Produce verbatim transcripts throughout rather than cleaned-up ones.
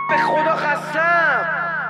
به خدا خستم.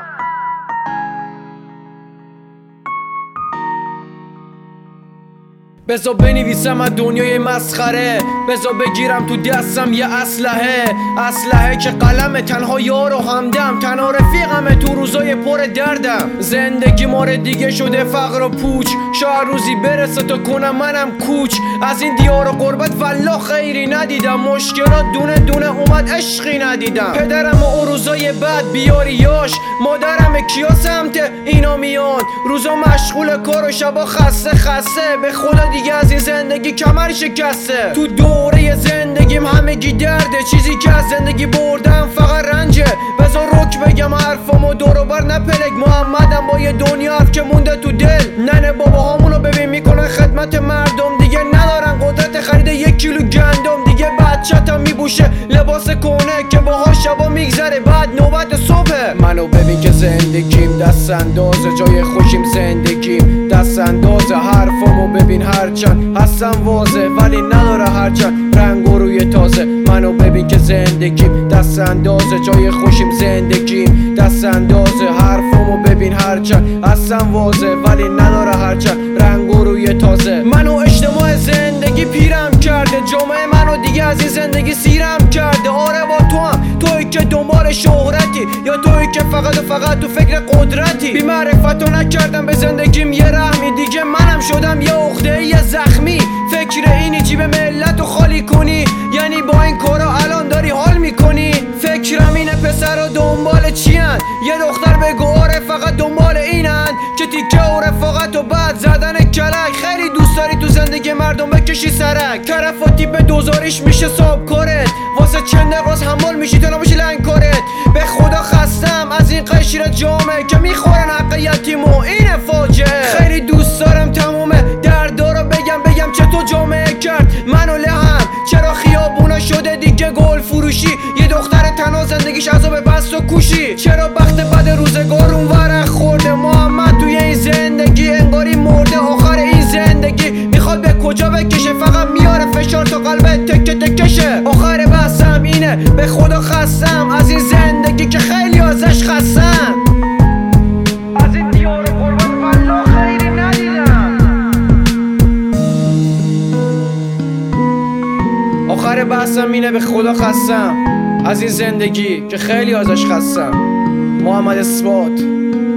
بذار بنویسم از دنیای مسخره، بذار بگیرم تو دستم یه اسلحه اسلحه که قلم تنها یار و همدم، تنها رفیقمه تو روزای پر دردم. زندگی ماره دیگه شده فقر و پوچ، شاید روزی برسه تا کنم منم کوچ. از این دیار و قربت والله خیری ندیدم، مشکلات دونه دونه اومد عشقی ندیدم. پدرم و روزای بعد بیاریاش، مادرم کیا سمت اینا میان، روزا مشغول کار و شبا خسته خسته. به خدا دیگه از این زندگی کمر شکسته. تو دوره زندگیم همگی درده، چیزی که از زندگی بردم فقط رنجه. بذار رک بگم حرفامو دور و بر نپلک، محمدم با یه دنیا حرف که مونده تو دل. ننه بابا همونو ببین میکنن خدمت مردم، دیگه ندارن قدرت خرید یک کیلو گندم. دیگه بچه‌تم میبوشه لباس کونه که باها شبا میگذره، بعد نوبت صبح. منو ببین که زندگیم دست اندازه، جای خوشیم زندگیم دست اندازه. حرفامو ببین هرچند هستم واضح ولی نداره هرچند رنگ و روی تازه. منو ببین که زندگیم دست اندازه، جای خوشیم زندگیم دست اندازه. حرفامو ببین هرچند هستم واضح ولی نداره هرچند رنگ و روی تازه. منو اجتماع زندگی پیرم کرده، جامعه منو دیگه از این زندگی سیرم کرده. آره با تو هم، توی که دنبال شهرتی یا توی که فقط و فقط تو فکر قدرتی. بی معرفتو نکردم به زندگیم یه رحمی، دیگه منم شدم یه عقده یه زخمی. فکر اینی جیب ملت رو خالی کنی، یعنی با این کارا الان داری حال میکنی. فکرم اینه پسرا دنبال چیان، یه دختر بگو آره فقط دنبال اینن که تیکه و رفاقت و بعد زدن کلک. خیلی دوست داری تو زندگی مردم بکشی سرک، طرف و تیپ دوزاریش میشه صاحب کارت، واسه چند دقیقه حمال میشی تا نباشی لنگ کارت. به خدا خستم از این قشیر جامعه که میخورن حق یتیمو، اینه فاجعه. خیلی دوست دارم تمومه دردا رو بگم بگم چطور جامعه کرد منو لهم، چرا خیابونا شده دیگه گل فروشی. یه دختر تنها زندگیش عذاب بست و کوشی، چرا بخت بد روزگار اون ورق خورده. محمد توی این زندگی انگاری مرده، آخر این زندگی میخواد به کجا بکشه، فقط میاره فشار تا قلبت تکه تکشه. آخر بحثم اینه به خدا خستم از این زندگی که خیلی ازش خستم. از این دیار قربت والله خیری ندیدم. آخر بحثم اینه به خدا خستم از این زندگی که خیلی ازش خستم. محمد اثبات.